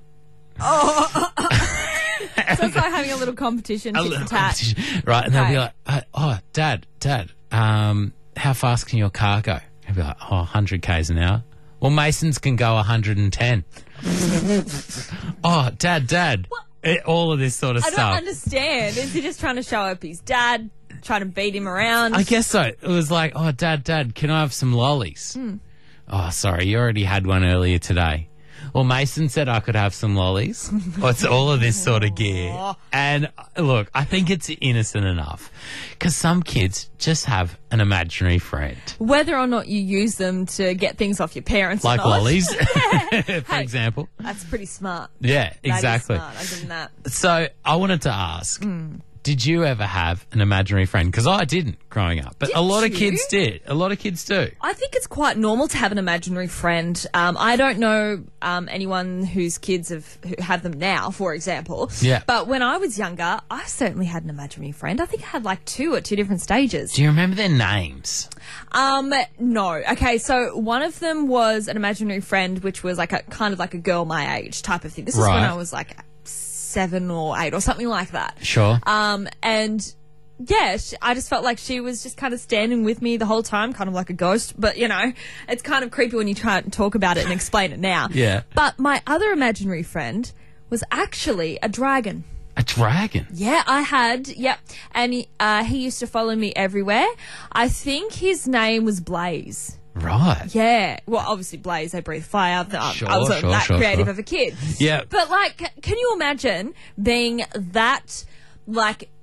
So it's like having a little competition, A tit little for tat. competition. Right, and they'll be Okay. like, uh, "Oh, Dad, Dad, um, how fast can your car go?" He'll be like, "Oh, one hundred kays an hour." Well, Mason's can go one hundred ten. Oh, Dad, Dad. It, all of this sort of I don't stuff. understand. Is he just trying to show up his dad, trying to beat him around? I guess so. It was like, "Oh, Dad, Dad, can I have some lollies?" Hmm. Oh, sorry, you already had one earlier today. Well, Mason said I could have some lollies. Well, it's all of this sort of gear. And uh, look, I think it's innocent enough because some kids just have an imaginary friend. Whether or not you use them to get things off your parents, Like or not, lollies, for Hey. example. That's pretty smart. Yeah, That is exactly. smart. I give him that. So I wanted to ask, did you ever have an imaginary friend? Because I didn't growing up, but a Didn't lot of you? kids did. A lot of kids do. I think it's quite normal to have an imaginary friend. Um, I don't know um, anyone whose kids have who have them now, for example. Yeah. But when I was younger, I certainly had an imaginary friend. I think I had like two at two different stages. Do you remember their names? Um, no. Okay, so one of them was an imaginary friend, which was like a kind of like a girl my age type of thing. This is when Right. I was like seven or eight or something like that. Sure. Um, and yeah, sh I just felt like she was just kind of standing with me the whole time, kind of like a ghost. But, you know, it's kind of creepy when you try and talk about it and explain it now. Yeah. But my other imaginary friend was actually a dragon. A dragon. Yeah, I had, yep. And he, uh, he used to follow me everywhere. I think his name was Blaze. Right. Yeah. Well, obviously Blaze, they breathe fire. I, Sure, I wasn't sure, that sure, creative sure. of a kid. Yeah. But, like, c- can you imagine being that, like,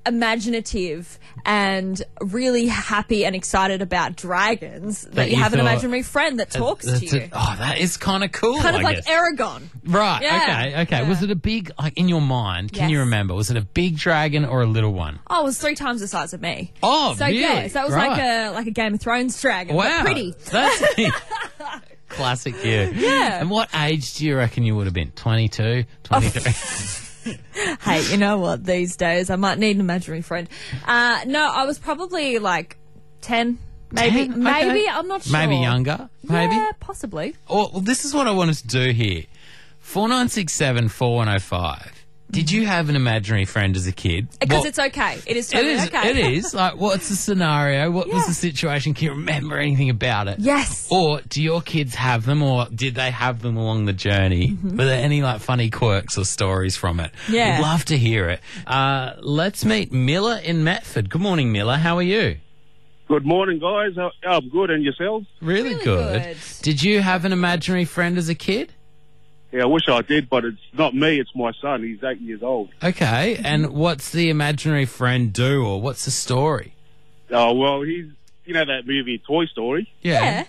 imaginative and really happy and excited about dragons that, That you you have an thought- imaginary friend that talks to That's you. a- oh, that is kind of cool. Kind of I like guess. Aragon. Right. Yeah. Okay. Okay. Yeah. Was it a big, like in your mind? Can you Yes. remember? Was it a big dragon or a little one? Oh, it was three times the size of me. Oh, so really? yeah, so that was like Right. a like a Game of Thrones dragon, Wow. but pretty. That's classic you. Yeah. And what age do you reckon you would have been? twenty-two, twenty-three? Hey, you know what? These days, I might need an imaginary friend. Uh, no, I was probably like ten, maybe. ten? Maybe Okay. I'm not sure. Maybe younger. Maybe. Yeah, possibly. Oh, well, this is what I wanted to do here. four nine six seven, four one oh five. Did you have an imaginary friend as a kid? Because What- it's okay. It is It totally is. okay. It is. Like, what's the scenario? What was Yeah. the situation? Can you remember anything about it? Yes. Or do your kids have them, or did they have them along the journey? Were there any like funny quirks or stories from it? Yeah. We'd love to hear it. Uh, let's meet Miller in Metford. Good morning, Miller. How are you? Good morning, guys. Uh, I'm good, and yourselves? Really, Really good. good. Did you have an imaginary friend as a kid? Yeah, I wish I did, but it's not me. It's my son. He's eight years old. Okay. And what's the imaginary friend do, or what's the story? Oh, well, he's, you know that movie Toy Story? Yeah.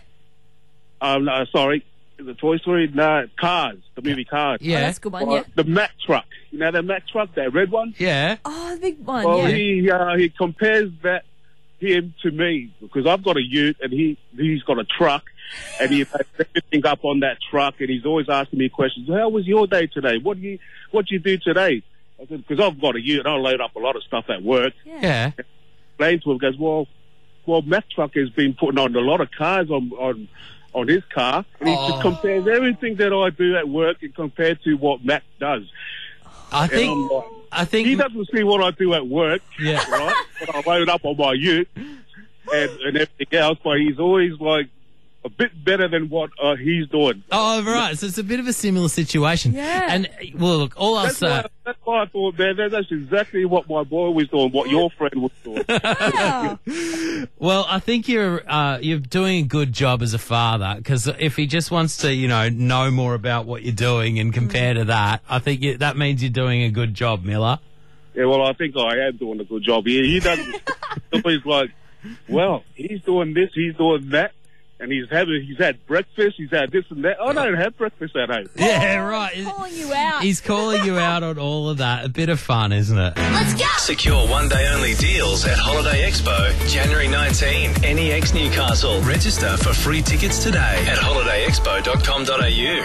Um, no, sorry, the Toy Story? No, Cars, the movie Cars. Oh, Yeah. that's a good one, Well, yeah. The Mack truck. You know that Mack truck, that red one? Yeah. Oh, the big one, Well, yeah. he uh, he compares that him to me because I've got a ute and he he's got a truck and he has everything up on that truck and he's always asking me questions. How was your day today? What do you what do you do today? I said, because I've got a ute and I load up a lot of stuff at work. Yeah. Explain to him, goes, well, well, Mack truck has been putting on a lot of cars on on on his car, and he Oh. just compares everything that I do at work and compared to what Mack does. I And think. I'm like, I think. he doesn't see what I do at work, Yeah. right? But I load up on my ute and, and everything else, but he's always like a bit better than what uh, he's doing. Oh, right. So it's a bit of a similar situation. Yeah. And, well, look, all I'll That's say. why, that's why I thought, man, that- that's exactly what my boy was doing, what your friend was doing. Yeah. Well, I think you're uh, you're doing a good job as a father, because if he just wants to, you know, know more about what you're doing and compare to that, I think you, that means you're doing a good job, Miller. Yeah, well, I think I am doing a good job. He, he doesn't. He's like, well, he's doing this, he's doing that, and he's having, he's had breakfast, he's had this and that. I don't have breakfast at home. Yeah, right. Calling you out. He's calling you out on all of that. A bit of fun, isn't it? Let's go. Secure one-day only deals at Holiday Expo, January nineteenth, N E X Newcastle. Register for free tickets today at holiday expo dot com dot a u.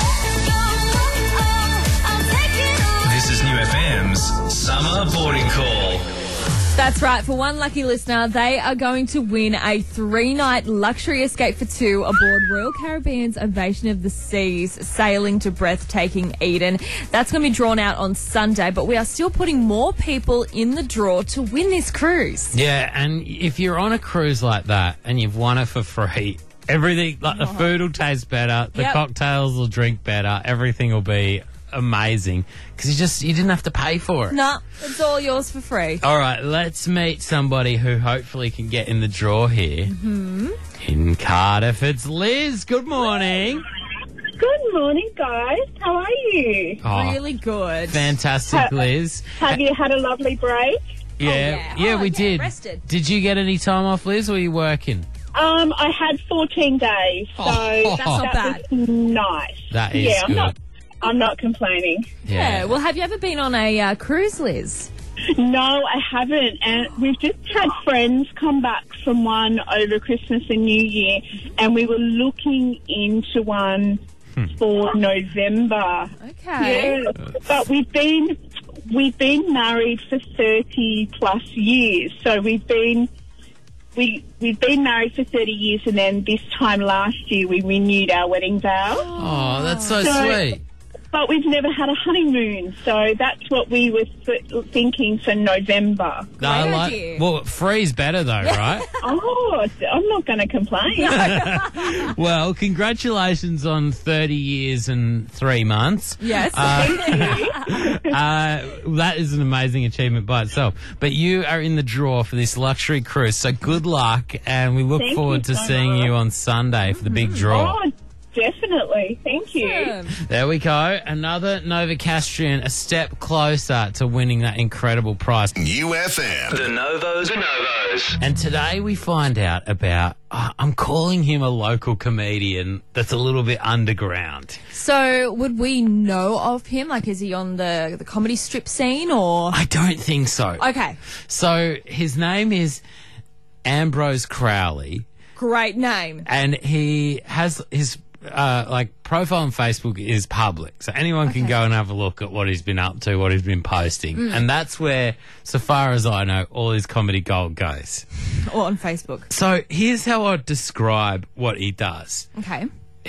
This is New F M's Summer Boarding Call. That's right. For one lucky listener, they are going to win a three-night luxury escape for two aboard Royal Caribbean's Ovation of the Seas, sailing to breathtaking Eden. That's going to be drawn out on Sunday, but we are still putting more people in the draw to win this cruise. Yeah, and if you're on a cruise like that and you've won it for free, everything, like the food will taste better, the Yep. cocktails will drink better, everything will be amazing, because you just, you didn't have to pay for it. Nah, it's all yours for free. All right, let's meet somebody who hopefully can get in the draw here. Mm-hmm. In Cardiff, it's Liz. Good morning. Good morning, guys. How are you? Oh, Really good. fantastic, Liz. Have you had a lovely break? Yeah, yeah. Oh, we yeah, did. rested. Did you get any time off, Liz, or were you working? Um, I had fourteen days, so Oh. that, Not bad. was nice. That is yeah, I'm good. not. I'm not complaining. Yeah. Well, have you ever been on a uh, cruise, Liz? No, I haven't, and we've just had friends come back from one over Christmas and New Year, and we were looking into one for November. Okay. Yeah, but we've been we've been married for thirty plus years, so we've been. We, we've been married for thirty years, and then this time last year we renewed our wedding vows. Oh, that's so, So- sweet. But we've never had a honeymoon, so that's what we were th- thinking for November. No, I Great like- idea. well, free's better though, right? Oh, I'm not going to complain. Well, congratulations on thirty years and three months. Yes. Uh, that is an amazing achievement by itself. But you are in the draw for this luxury cruise, so good luck, and we look Thank forward you to so seeing much. you on Sunday for the big draw. Oh, definitely. definitely. Thank you. Um, There we go. Another Novocastrian a step closer to winning that incredible prize. U F M. The Novos, the Novos. And today we find out about, uh, I'm calling him a local comedian that's a little bit underground. So, would we know of him? Like, is he on the the comedy strip scene or? I don't think so. Okay, So his name is Ambrose Crowley, great name. and he has his uh, like profile on Facebook is public, so anyone can Okay. go and have a look at what he's been up to, what he's been posting, and that's where, so far as I know, all his comedy gold goes. Or on Facebook. So here's how I'd describe what he does. Okay.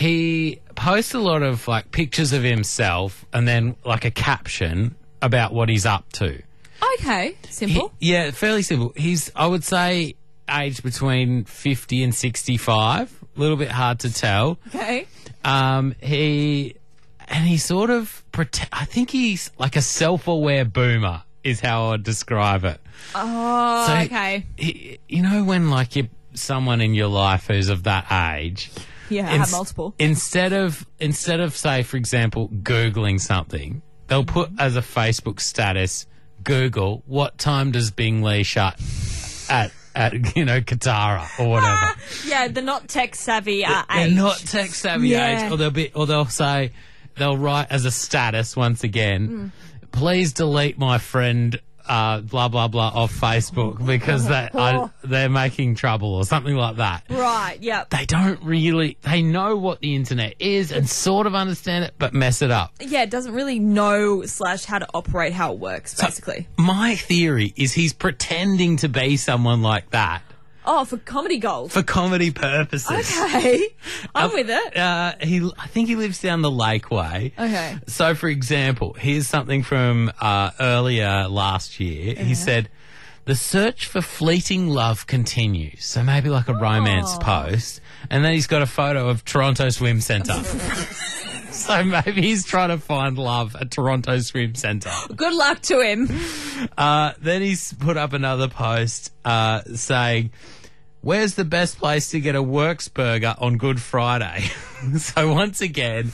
He posts a lot of like pictures of himself and then like a caption about what he's up to. Okay, He- simple. yeah, fairly simple. He's, I would say, aged between fifty and sixty-five. A little bit hard to tell. Okay. Um, he, and he sort of, prote- I think he's like a self-aware boomer is how I'd describe it. Oh, So- okay. He, you know when like you're someone in your life who's of that age, Yeah, I ins- have multiple. Instead of, instead of say, for example, Googling something, they'll put as a Facebook status, Google, what time does Bingley shut at, at you know, Katara or whatever. Yeah, they're not tech savvy uh, They're age. not tech savvy Yeah. age, or they'll be, or they'll say, they'll write as a status once again, please delete my friend, uh, blah blah blah off Facebook because they, I, they're making trouble or something like that. Right, yep. They don't really, they know what the internet is and sort of understand it, but mess it up. Yeah, it doesn't really know slash how to operate, how it works, basically. My theory is he's pretending to be someone like that Oh, for comedy gold. for comedy purposes. Okay. I'm Uh, with it. Uh, he, I think he lives down the Lakeway. Okay. So, for example, here's something from uh, earlier last year. He said, the search for fleeting love continues. So maybe like a romance post. And then he's got a photo of Toronto Swim Centre. So maybe he's trying to find love at Toronto Swim Centre. Good luck to him. Uh, then he's put up another post uh, saying, where's the best place to get a Works burger on Good Friday? So once again,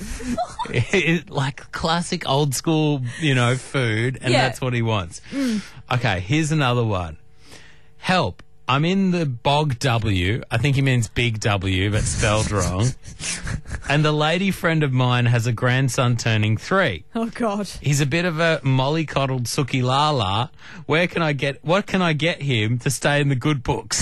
it, like classic old school, you know, food, and Yeah. that's what he wants. Okay, here's another one. Help. I'm in the Bog W. I think he means Big W, but spelled wrong. And the lady friend of mine has a grandson turning three. Oh, God. He's a bit of a mollycoddled Suki Lala. Where can I get, what can I get him to stay in the good books?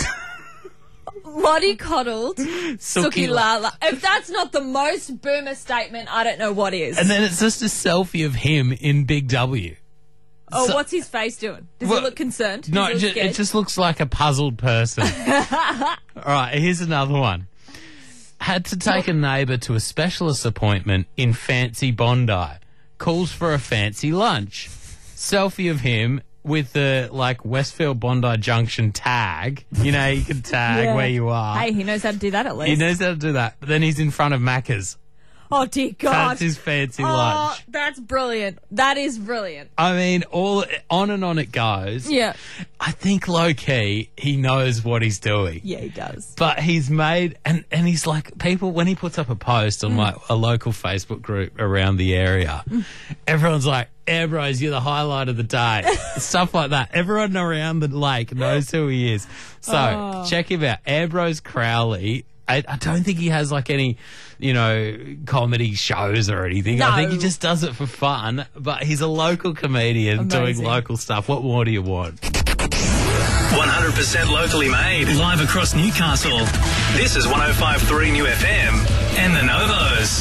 Mollycoddled Suki Lala. If that's not the most boomer statement, I don't know what is. And then it's just a selfie of him in Big W. oh, so- what's his face doing? Does Well, he look concerned? No, Does it he look just, it scared? just looks like a puzzled person. All right, here's another one. Had to take a neighbour to a specialist appointment in fancy Bondi. Calls for a fancy lunch. Selfie of him with the, like, Westfield Bondi Junction tag. You know, you can tag Yeah. where you are. Hey, he knows how to do that at least. He knows how to do that. But then he's in front of Macca's. Oh, dear God. That's his fancy oh, lunch. that's brilliant. That is brilliant. I mean, all on and on it goes. Yeah. I think low key he knows what he's doing. Yeah, he does. But he's made and and he's like people when he puts up a post on like a local Facebook group around the area, everyone's like, "Air Bros, you're the highlight of the day." Stuff like that. Everyone around the lake knows who he is. So Oh. check him out, Air Bros Crowley. I, I don't think he has like any, you know, comedy shows or anything. I think he No. just does it for fun. But he's a local comedian doing Amazing. local stuff. What more do you want? one hundred percent locally made, live across Newcastle. This is one oh five point three New F M and the Novos.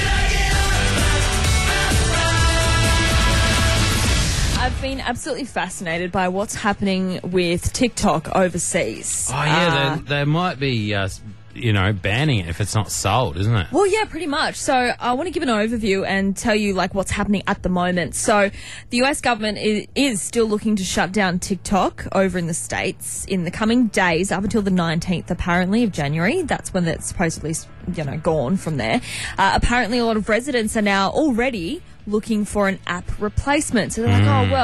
I've been absolutely fascinated by what's happening with TikTok overseas. Oh yeah, Uh, they, they might be, uh, you know, banning it if it's not sold, isn't it? Well, yeah, pretty much. So I want to give an overview and tell you like what's happening at the moment. So the U S government is, is still looking to shut down TikTok over in the States in the coming days up until the nineteenth, apparently, of January. That's when it's supposedly, you know, gone from there. Uh, apparently, a lot of residents are now already looking for an app replacement. So they're like, oh, well,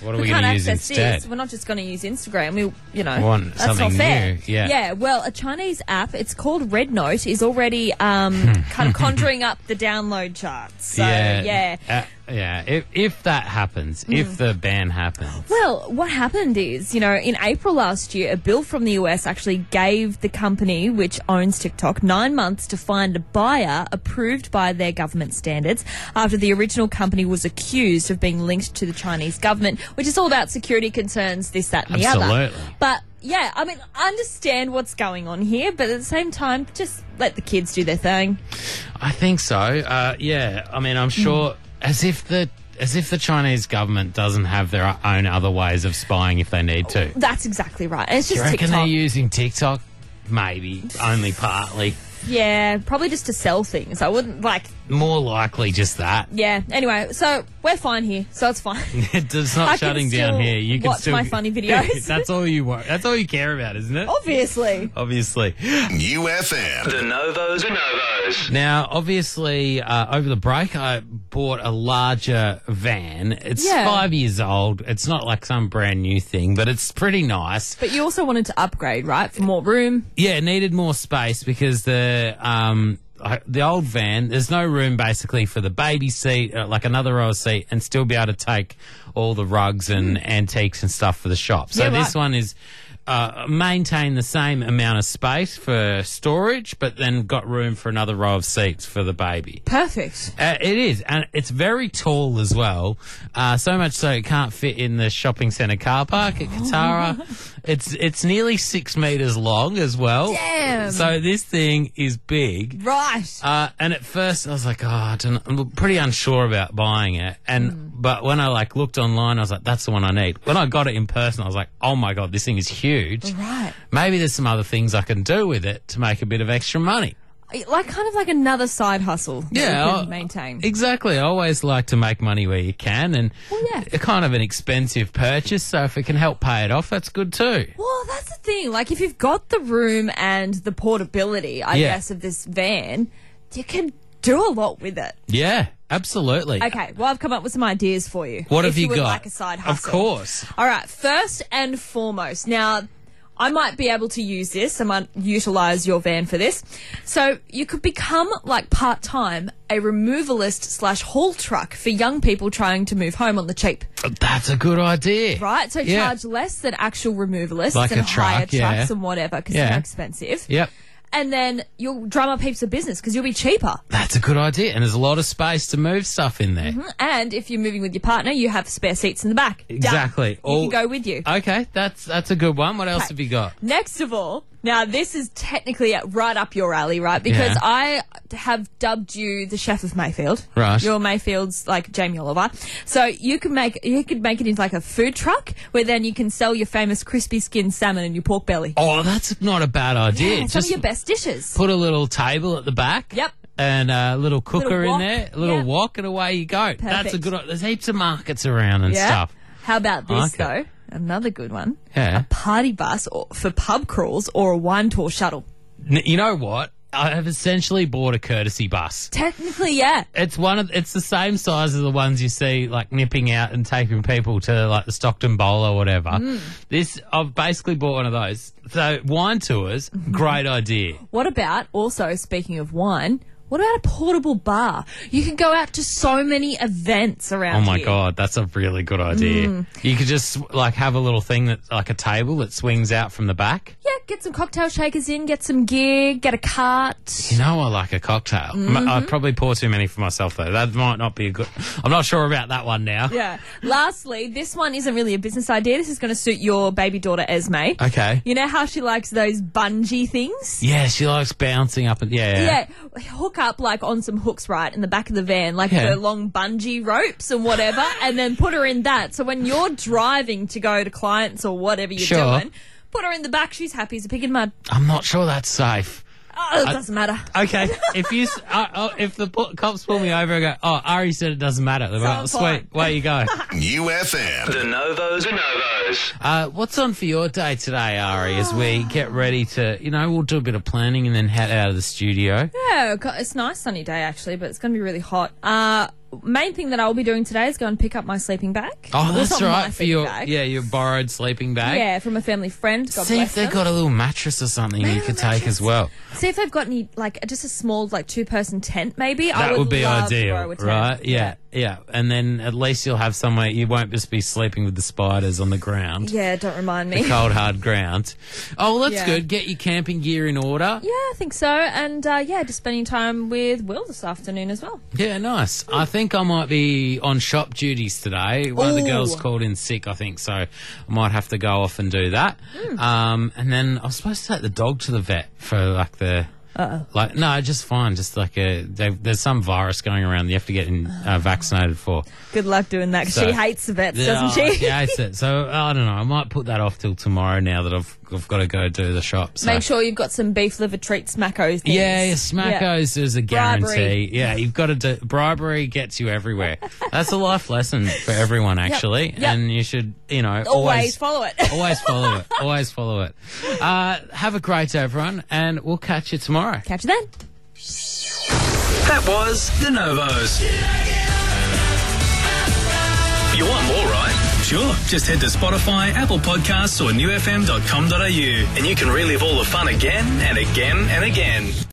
What are we we going can't to use access instead? this. We're not just going to use Instagram. We, you know, We want that's something not fair. new, yeah. Yeah. Well, a Chinese app. It's called Red Note. Is already um, kind of conjuring up the download charts. So yeah. Uh, yeah. If, if that happens, Mm. if the ban happens. Well, what happened is, you know, in April last year, a bill from the U S actually gave the company which owns TikTok nine months to find a buyer approved by their government standards after the original company was accused of being linked to the Chinese government, which is all about security concerns, this, that, and the other. Absolutely. But yeah, I mean, I understand what's going on here, but at the same time, just let the kids do their thing. I think so. Uh, yeah. I mean, I'm sure as if the as if the Chinese government doesn't have their own other ways of spying if they need to. That's exactly right. And it's Do just you reckon TikTok. they're using TikTok? Maybe. Only partly. Yeah, probably just to sell things. I wouldn't like. More likely just that. Yeah. Anyway, so we're fine here, so it's fine. It's not I can shutting down still here. You can watch still my funny videos. That's all you want. That's all you care about, isn't it? Obviously. Obviously. U F M. The Novos. The Novos. Now, obviously, uh, over the break, I bought a larger van. It's Yeah. five years old. It's not like some brand new thing, but it's pretty nice. But you also wanted to upgrade, right, for more room. Yeah, it needed more space because the um I- the old van, there's no room basically for the baby seat, uh, like another row of seat, and still be able to take all the rugs and antiques and stuff for the shop. So Yeah, this right. one is uh, maintain the same amount of space for storage, but then got room for another row of seats for the baby. Perfect. Uh, it is, and it's very tall as well. Uh, so much so it can't fit in the shopping centre car park at Katara. it's it's nearly six metres long as well. Damn. So this thing is big. Right. Uh, and at first I was like, oh, I don't know. I'm pretty unsure about buying it. And Mm. but when I like looked online, I was like, that's the one I need. When I got it in person, I was like, oh my God, this thing is huge. Right. Maybe there's some other things I can do with it to make a bit of extra money. Like kind of like another side hustle. that Yeah, you I- can maintain. Exactly. I always like to make money where you can, and Well, yeah. a kind of an expensive purchase, so if it can help pay it off, that's good too. Well, that's the thing. Like, if you've got the room and the portability, I Yeah. guess, of this van, you can do a lot with it. Yeah, absolutely. Okay, well, I've come up with some ideas for you. What if have you would got? like a side Of hustle. course. All right, first and foremost. Now, I might be able to use this. I might utilise your van for this. So you could become, like, part-time, a removalist slash haul truck for young people trying to move home on the cheap. That's a good idea. Right? So Yeah. charge less than actual removalists Like and a truck, hire yeah. trucks and whatever because Yeah. they're expensive. Yep. And then you'll drum up heaps of business because you'll be cheaper. That's a good idea, and there's a lot of space to move stuff in there. And if you're moving with your partner, you have spare seats in the back. Done. Exactly. You All- can go with you. Okay, that's that's a good one. What else Okay. have you got? Next of all, now this is technically right up your alley, right? Because Yeah. I have dubbed you the chef of Mayfield. Right. You're Mayfield's like Jamie Oliver. So you could make you could make it into like a food truck where then you can sell your famous crispy skinned salmon and your pork belly. Oh, that's not a bad idea. Yeah, some Just of your best dishes. put a little table at the back. Yep. And a little cooker Little in wok. there, a little Yep. wok, and away you go. That's a Perfect. good. There's heaps of markets around and Yeah. stuff. How about this Okay. though? Another good one. Yeah. A party bus or, for pub crawls or a wine tour shuttle. N- you know what? I have essentially bought a courtesy bus. Technically, yeah. It's one of. It's the same size as the ones you see, like nipping out and taking people to like the Stockton Bowl or whatever. Mm. This I've basically bought one of those. So wine tours, Mm-hmm. great idea. What about, also speaking of wine, what about a portable bar? You can go out to so many events around Oh my here. God, that's a really good idea. Mm. You could just like have a little thing that's like a table that swings out from the back. Yeah, get some cocktail shakers in, get some gear, get a cart. You know, I like a cocktail. M- Mm-hmm. I'd probably pour too many for myself though. That might not be a good. I'm not sure about that one now. Yeah. Lastly, this one isn't really a business idea. This is going to suit your baby daughter Esme. Okay. You know how she likes those bungee things? Yeah, she likes bouncing up and yeah. Yeah, hook up like on some hooks right in the back of the van, like Yeah. the long bungee ropes and whatever, and then put her in that. So when you're driving to go to clients or whatever you're Sure. doing, put her in the back. She's happy as a pig in mud. I'm not sure that's safe. Oh, it doesn't matter. Okay, if you s- uh, uh, if the pu- cops pull me over and go, oh, Ari said it doesn't matter. They're like, I'm sweet, fine. way you go. U F M. The Novos. The Novos. Uh, what's on for your day today, Ari? As we get ready to, you know, we'll do a bit of planning and then head out of the studio. Yeah, co- it's a nice sunny day actually, but it's going to be really hot. Uh, main thing that I'll be doing today is go and pick up my sleeping bag. Oh, Well, that's it's not my right. For sleeping your bag. yeah, your borrowed sleeping bag. Yeah, from a family friend. God See bless if they've them. got a little mattress or something Maybe you a could take mattress. as well. See if they've got any, like, just a small, like, two-person tent, maybe. I That would, would be love to ideal, borrow a tent. right? Yeah, yeah. And then at least you'll have somewhere, you won't just be sleeping with the spiders on the ground. Yeah, don't remind me. The cold, hard ground. Oh, well, that's Yeah. good. Get your camping gear in order. Yeah, I think so. And, uh, yeah, just spending time with Will this afternoon as well. Yeah, nice. I think I might be on shop duties today. One of the Ooh. girls called in sick, I think, so I might have to go off and do that. Hmm. Um, and then I was supposed to take the dog to the vet for like the. Uh-oh. Like no, just fine. Just like a they, there's some virus going around. You have to get in, uh, vaccinated for. Good luck doing that, because So- she hates the vets, Yeah, doesn't she? She hates it. So I don't know. I might put that off till tomorrow. Now that I've I've got to go do the shop. So. Make sure you've got some beef liver treat smackos. things. Yeah, yeah, Smackos is a guarantee. Bribery. Yeah, you've got to do bribery gets you everywhere. That's a life lesson for everyone, actually, Yep. and you should, you know, Always always follow it. always follow it. Always follow it. Uh, have a great day, everyone, and we'll catch you tomorrow. Catch you then. That was The Novos. You want more, right? Sure. Just head to Spotify, Apple Podcasts, or new f m dot com dot a u, and you can relive all the fun again and again and again.